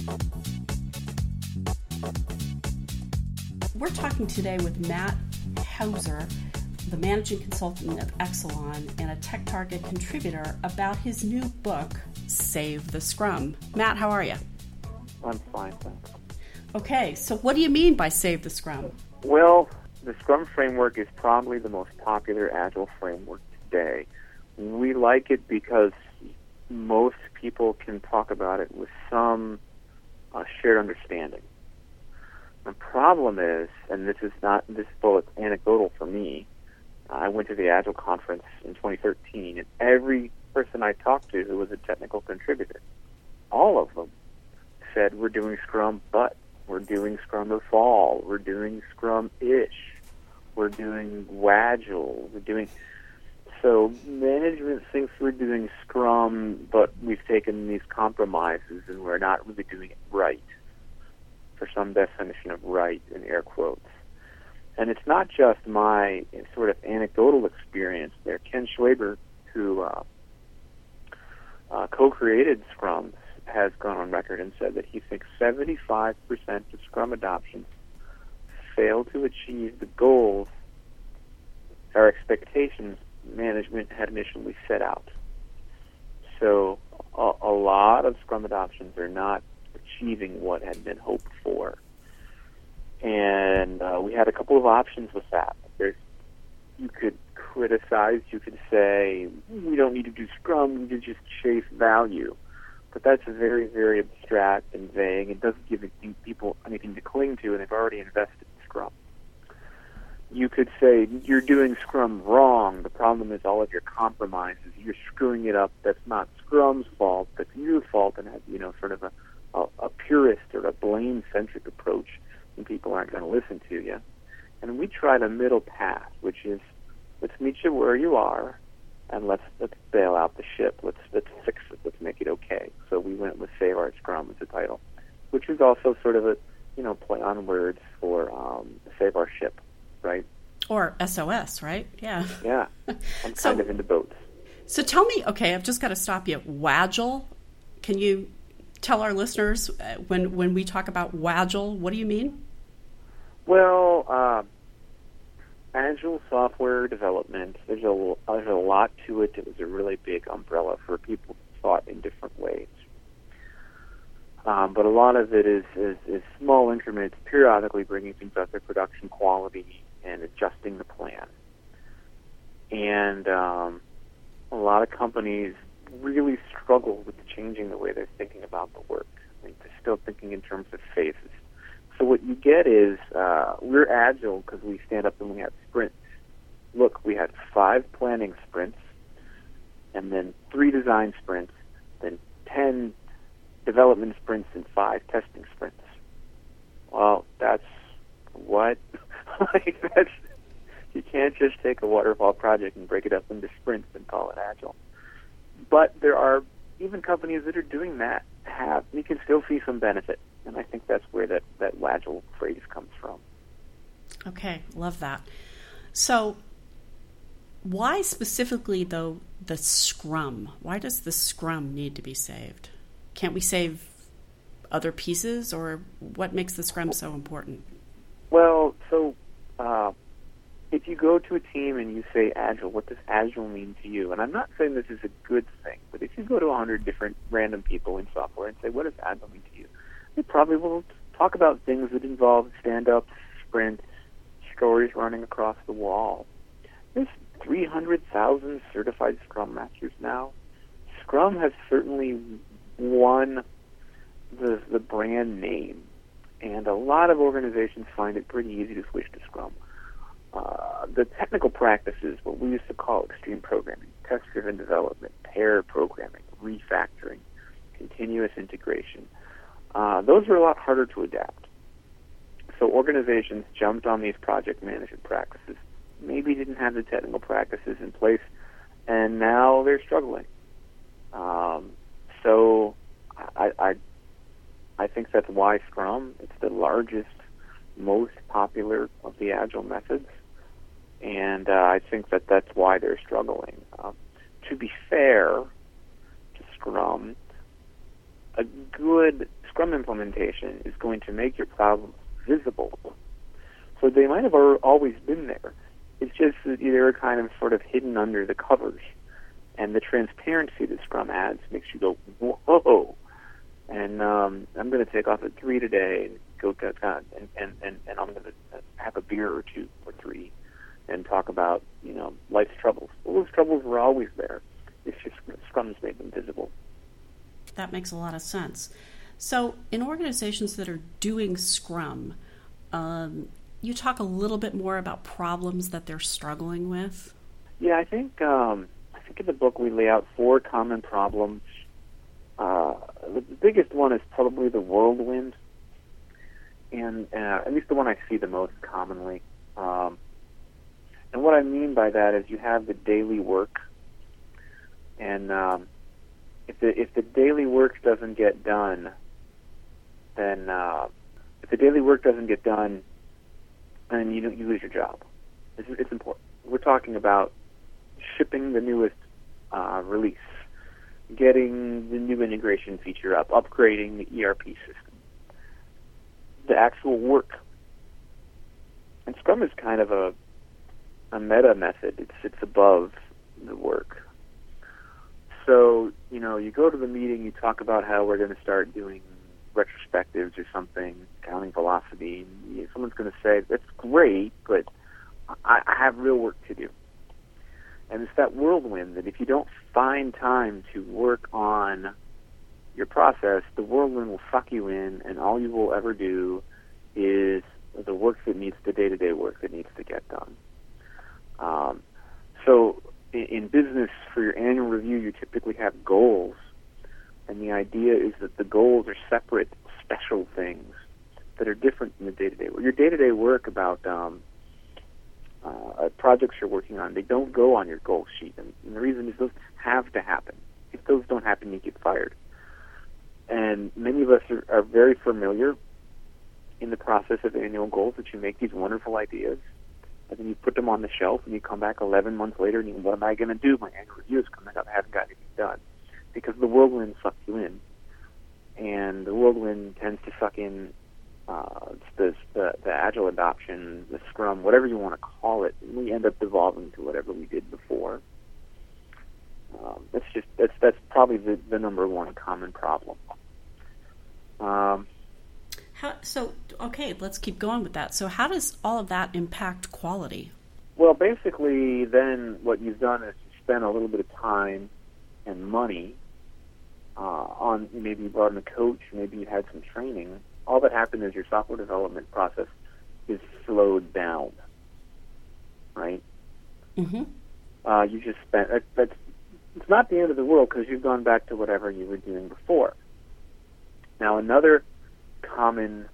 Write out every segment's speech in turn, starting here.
We're talking today with Matt Hauser, the managing consultant of Exelon and a TechTarget contributor, about his new book, Save the Scrum. Matt, how are you? I'm fine, thanks. Okay, so what do you mean by Save the Scrum? Well, the Scrum framework is probably the most popular Agile framework today. We like it because most people can talk about it with some shared understanding. The problem is, and this is both anecdotal for me, I went to the Agile conference in 2013, and every person I talked to who was a technical contributor, all of them said, we're doing Scrum, but we're doing Scrum or Fall, we're doing Scrum-ish, we're doing Wagile, so management thinks we're doing Scrum, but we've taken these compromises and we're not really doing it right, for some definition of right in air quotes. And it's not just my sort of anecdotal experience there. Ken Schwaber, who co-created Scrum, has gone on record and said that he thinks 75% of Scrum adoptions fail to achieve the goals or expectations management had initially set out. So a lot of Scrum adoptions are not achieving what had been hoped for. And we had a couple of options with that. You could criticize, you could say, we don't need to do Scrum, we need to just chase value. But that's very, very abstract and vague. It doesn't give people anything to cling to, and they've already invested in Scrum. You could say, you're doing Scrum wrong. The problem is all of your compromises. You're screwing it up. That's not Scrum's fault. That's your fault, and have, sort of a purist or a blame-centric approach, and people aren't going to listen to you. And we tried a middle path, which is, let's meet you where you are, and let's bail out the ship. Let's fix it. Let's make it okay. So we went with Save Our Scrum as the title, which is also sort of a play on words for Save Our Ship, right? Or SOS, right? Yeah. Yeah. I'm kind of into boats. So tell me, okay, I've just got to stop you. Wagile, can you tell our listeners when we talk about Wagile, what do you mean? Well, Agile software development, there's a lot to it. It was a really big umbrella for people who thought in different ways. But a lot of it is small increments, periodically bringing things up to production quality and adjusting the plan. And a lot of companies really struggle with changing the way they're thinking about the work. I think they're still thinking in terms of phases. So what you get is we're Agile because we stand up and we have sprints. Look, we had 5 planning sprints, and then 3 design sprints, then 10 development sprints, and 5 testing sprints. Well, that's what? You can't just take a waterfall project and break it up into sprints and call it Agile. But there are even companies that are doing that. We can still see some benefit. And I think that's where that Wagile phrase comes from. Okay, love that. So why specifically, though, the Scrum? Why does the Scrum need to be saved? Can't we save other pieces, or what makes the Scrum so important? Well, so if you go to a team and you say Agile, what does Agile mean to you? And I'm not saying this is a good thing, but if you go to 100 different random people in software and say, what does Agile mean to you? They probably will talk about things that involve stand-ups, sprints, stories running across the wall. There's 300,000 certified Scrum Masters now. Scrum has certainly won the brand name, and a lot of organizations find it pretty easy to switch to Scrum. The technical practices, what we used to call extreme programming, test-driven development, pair programming, refactoring, continuous integration, those are a lot harder to adapt. So organizations jumped on these project management practices, maybe didn't have the technical practices in place, and now they're struggling. So I think that's why Scrum, it's the largest, most popular of the Agile methods, and I think that's why they're struggling. To be fair to Scrum, a good Scrum implementation is going to make your problems visible. So they might have always been there. It's just that they're kind of sort of hidden under the covers. And the transparency that Scrum adds makes you go, whoa. And I'm going to take off at 3 today and go and I'm going to have a beer or 2 or 3 and talk about, life's troubles. Well, those troubles were always there. It's just Scrum's made them visible. That makes a lot of sense. So in organizations that are doing Scrum, you talk a little bit more about problems that they're struggling with? Yeah, I think in the book we lay out 4 common problems. The biggest one is probably the whirlwind, and at least the one I see the most commonly. And what I mean by that is you have the daily work, and if the daily work doesn't get done, then you lose your job. It's important. We're talking about shipping the newest release, getting the new integration feature up, upgrading the ERP system, the actual work. And Scrum is kind of a meta method. It sits above the work. So, you go to the meeting, you talk about how we're going to start doing retrospectives or something, counting velocity. Someone's going to say, that's great, but I have real work to do. And it's that whirlwind that if you don't find time to work on your process, the whirlwind will suck you in, and all you will ever do is the work that needs the day-to-day work that needs to get done. So in business, for your annual review, you typically have goals, and the idea is that the goals are separate, special things that are different from the day-to-day work. Your day-to-day work about projects you're working on, they don't go on your goal sheet, and the reason is those have to happen. If those don't happen, you get fired. And many of us are very familiar in the process of annual goals that you make these wonderful ideas, and then you put them on the shelf, and you come back 11 months later, and you go, what am I going to do? My annual review is coming up. I haven't got anything done. Because the whirlwind sucks you in. And the whirlwind tends to suck in the Agile adoption, the Scrum, whatever you want to call it. And we end up devolving to whatever we did before. That's probably the number one common problem. Okay, let's keep going with that. So how does all of that impact quality? Well, basically, then what you've done is you spent a little bit of time and money on, maybe you brought in a coach, maybe you had some training. All that happened is your software development process is slowed down, right? Mm-hmm. You just spent, it's not the end of the world because you've gone back to whatever you were doing before. Now, another common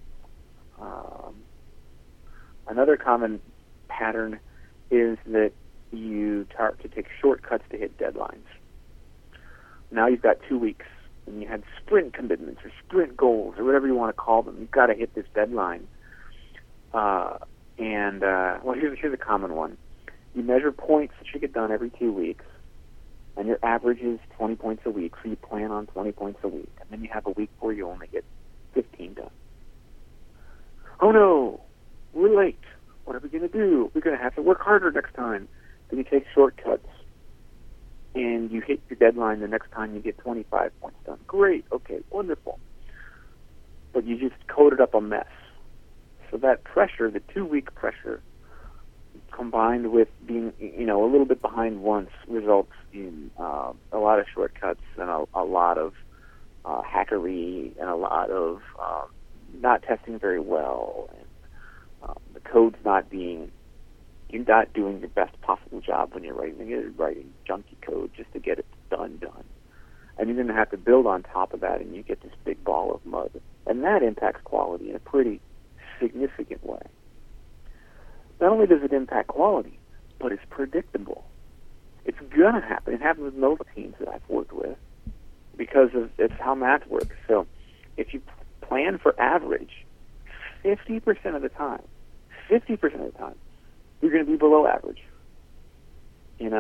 pattern is that you start to take shortcuts to hit deadlines. Now you've got 2 weeks, and you had sprint commitments or sprint goals or whatever you want to call them. You've got to hit this deadline. Well, here's a common one. You measure points that you get done every 2 weeks, and your average is 20 points a week, so you plan on 20 points a week. And then you have a week where you only get 15 done. Oh no, we're late. What are we going to do? We're going to have to work harder next time. Then you take shortcuts, and you hit your deadline the next time you get 25 points done. Great, okay, wonderful. But you just coded up a mess. So that pressure, the 2-week pressure, combined with being, a little bit behind once, results in a lot of shortcuts and a lot of hackery and a lot of not testing very well, and the code's you're not doing your best possible job when you're writing junky code just to get it done. And you're going to have to build on top of that, and you get this big ball of mud. And that impacts quality in a pretty significant way. Not only does it impact quality, but it's predictable. It's going to happen. It happens with most teams that I've worked with because it's how math works. So if you plan for average, 50% of the time, you're going to be below average in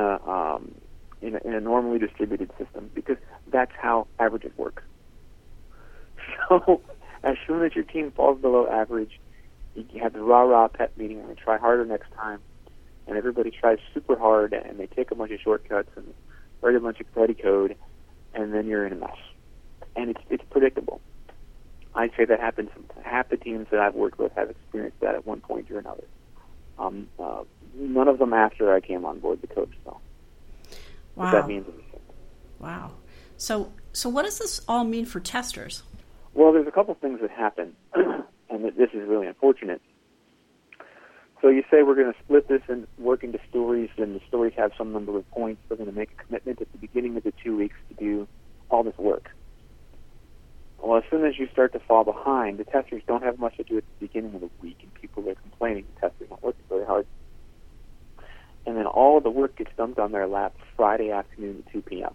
a normally distributed system because that's how averages work. So as soon as your team falls below average, you have the rah-rah pep meeting and try harder next time. And everybody tries super hard, and they take a bunch of shortcuts and write a bunch of cruddy code, and then you're in a mess. And it's predictable. I'd say that happens. Half the teams that I've worked with have experienced that at one point or another. None of them after I came on board the coach, though. Wow. If that means anything. Wow. So what does this all mean for testers? Well, there's a couple things that happen, and this is really unfortunate. So you say we're going to split this and work into stories, and the stories have some number of points. We're going to make a commitment at the beginning of the 2 weeks to do all this work. Well, as soon as you start to fall behind, the testers don't have much to do at the beginning of the week, and people are complaining the testers aren't working very hard. And then all of the work gets dumped on their lap Friday afternoon at 2 p.m.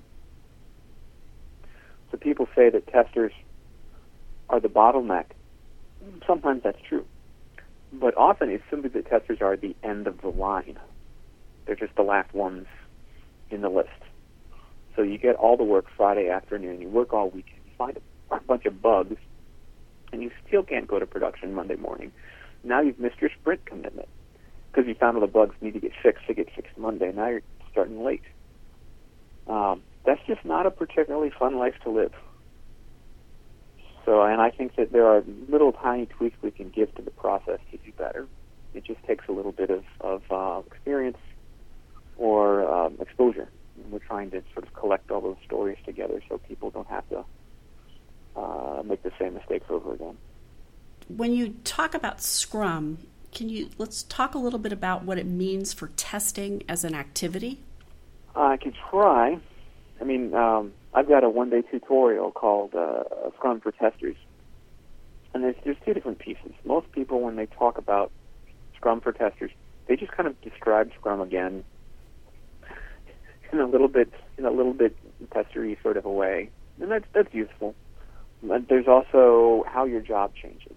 So people say that testers are the bottleneck. Sometimes that's true. But often it's simply that testers are the end of the line. They're just the last ones in the list. So you get all the work Friday afternoon, you work all weekend, you find a bunch of bugs, and you still can't go to production Monday morning. Now you've missed your sprint commitment because you found all the bugs need to get fixed Monday. Now you're starting late. That's just not a particularly fun life to live. So, and I think that there are little tiny tweaks we can give to the process to do better. It just takes a little bit of experience or exposure. And we're trying to sort of collect all those stories together so people don't have to make the same mistakes over again. When you talk about Scrum, let's talk a little bit about what it means for testing as an activity? I can try. I mean, I've got a one-day tutorial called Scrum for Testers. And there's two different pieces. Most people, when they talk about Scrum for Testers, they just kind of describe Scrum again in a little bit testery sort of a way. And that's useful. But there's also how your job changes.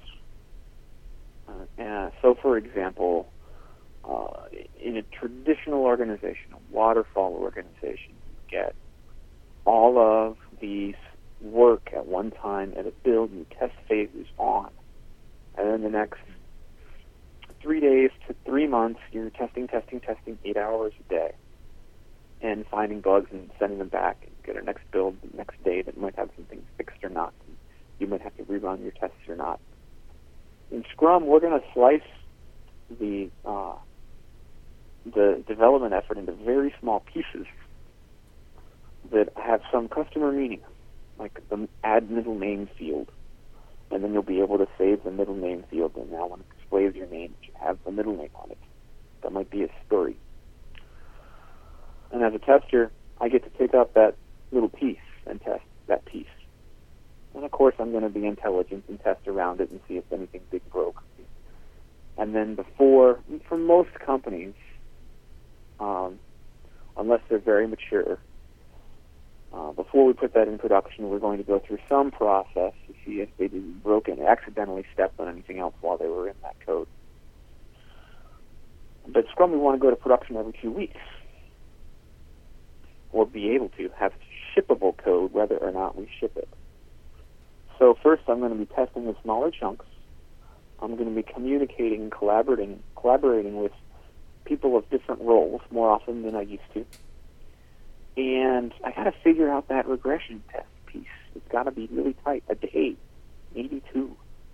So, for example, in a traditional organization, a waterfall organization, you get all of these work at one time at a build and test phases on. And then the next 3 days to 3 months, you're testing 8 hours a day and finding bugs and sending them back and get a next build the next day that might have something fixed or not. You might have to rerun your tests or not. In Scrum, we're going to slice the development effort into very small pieces that have some customer meaning, like the add middle name field. And then you'll be able to save the middle name field, and now when it displays your name, you have the middle name on it. That might be a story. And as a tester, I get to pick up that little piece and test that piece. And of course, I'm going to be intelligent and test around it and see if anything big broke. And then for most companies, unless they're very mature, before we put that in production, we're going to go through some process to see if they didn't accidentally stepped on anything else while they were in that code. But Scrum, we want to go to production every 2 weeks, or be able to have shippable code whether or not we ship it. So first, I'm going to be testing in smaller chunks. I'm going to be communicating and collaborating with people of different roles more often than I used to. And I got to figure out that regression test piece. It's got to be really tight, a day, maybe 2.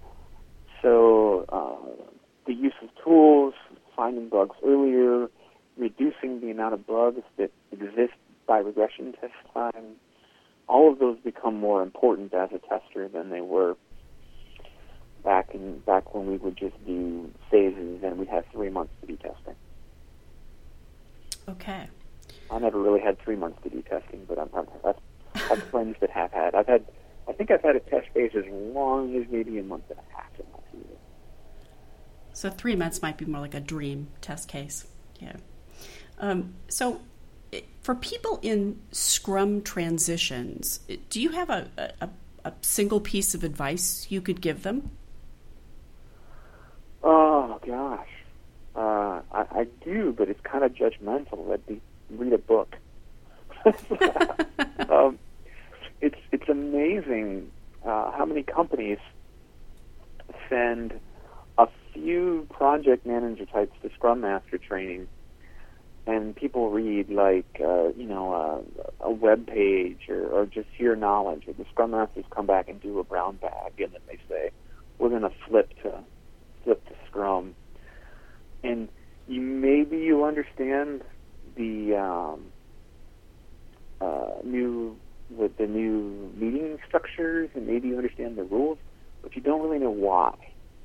So the use of tools, finding bugs earlier, reducing the amount of bugs that exist by regression test time, all of those become more important as a tester than they were back when we would just do phases and we'd have 3 months to do testing. Okay. I never really had 3 months to do testing, but I've had friends that have had. I think I've had a test phase as long as maybe a month and a half in my career. So 3 months might be more like a dream test case. Yeah. So for people in Scrum transitions, do you have a single piece of advice you could give them? Oh, gosh. I do, but it's kind of judgmental. That'd be read a book. It's amazing how many companies send a few project manager types to Scrum Master training, and people read a web page or just hear knowledge, or the Scrum Masters come back and do a brown bag, and then they say, we're going to flip to Scrum. And maybe you understand the new meeting structures, and maybe you understand the rules, but you don't really know why.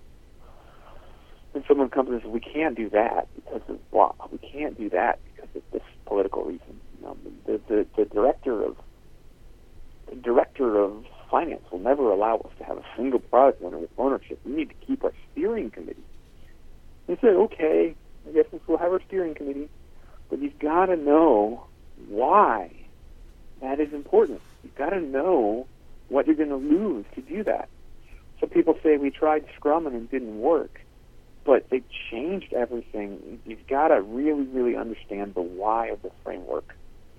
And someone comes and says, we can't do that because of blah. We can't do that because of this political reason. The director of finance will never allow us to have a single product owner with ownership. We need to keep our steering committee. They said, okay, I guess we'll have our steering committee, but you've got to know why that is important. You've got to know what you're going to lose to do that. So people say, we tried Scrum and it didn't work, but they changed everything. You've got to really, really understand the why of the framework,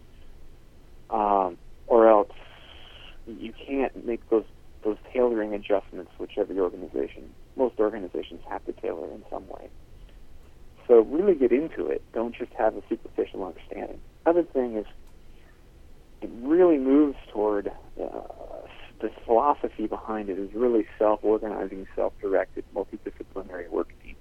or else you can't make those tailoring adjustments, which most organizations have to tailor in some way. So really get into it. Don't just have a superficial understanding. Other thing is, it really moves toward the philosophy behind it is really self-organizing, self-directed, multidisciplinary work teams.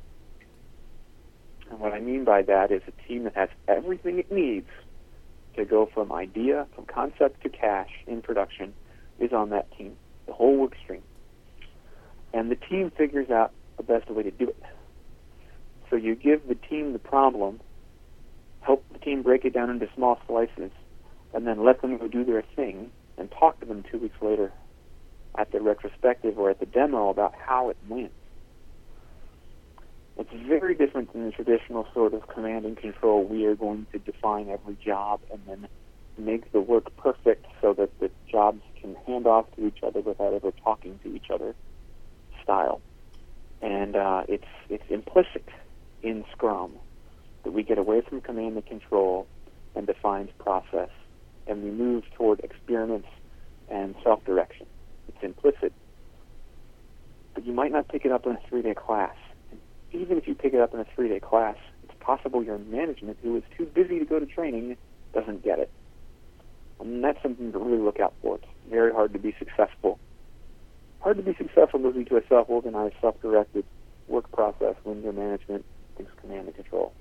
And what I mean by that is a team that has everything it needs to go from idea, from concept to cash in production is on that team, the whole work stream. And the team figures out the best way to do it. So you give the team the problem, help the team break it down into small slices, and then let them go do their thing, and talk to them 2 weeks later at the retrospective or at the demo about how it went. It's very different than the traditional sort of command and control. We are going to define every job and then make the work perfect so that the jobs can hand off to each other without ever talking to each other style. And it's implicit in Scrum that we get away from command and control and defined process, and we move toward experiments and self-direction. It's implicit. But you might not pick it up in a 3-day class. And even if you pick it up in a 3-day class, it's possible your management, who is too busy to go to training, doesn't get it. And that's something to really look out for. It's very hard to be successful. Hard to be successful moving to a self-organized, self-directed work process when your management thinks command and control.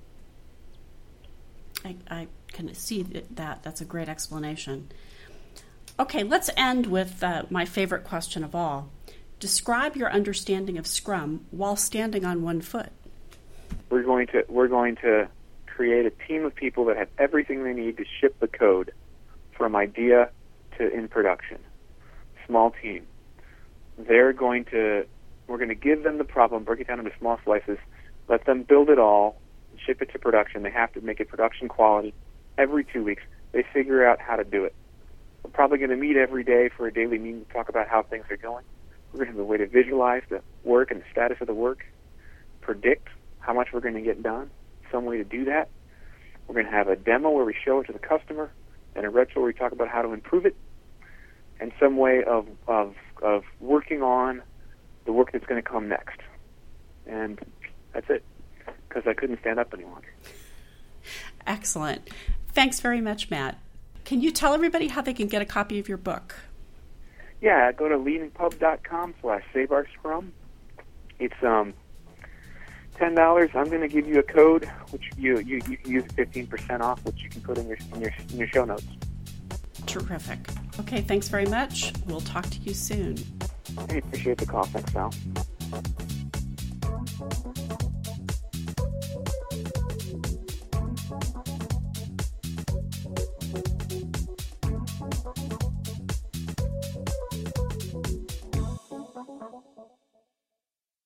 I can see that. That's a great explanation. Okay, let's end with my favorite question of all. Describe your understanding of Scrum while standing on one foot. We're going to create a team of people that have everything they need to ship the code from idea to in production. Small team. We're going to give them the problem, break it down into small slices, let them build it all, ship it to production. They have to make it production quality. Every 2 weeks, they figure out how to do it. We're probably going to meet every day for a daily meeting to talk about how things are going. We're going to have a way to visualize the work and the status of the work, predict how much we're going to get done, some way to do that. We're going to have a demo where we show it to the customer, and a retro where we talk about how to improve it, and some way of working on the work that's going to come next. And that's it, because I couldn't stand up any longer. Excellent. Thanks very much, Matt. Can you tell everybody how they can get a copy of your book? Yeah, go to leadingpub.com/SaveOurScrum. It's $10. I'm going to give you a code, which you can use 15% off, which you can put in your show notes. Terrific. Okay, thanks very much. We'll talk to you soon. I appreciate the call. Thanks, Val.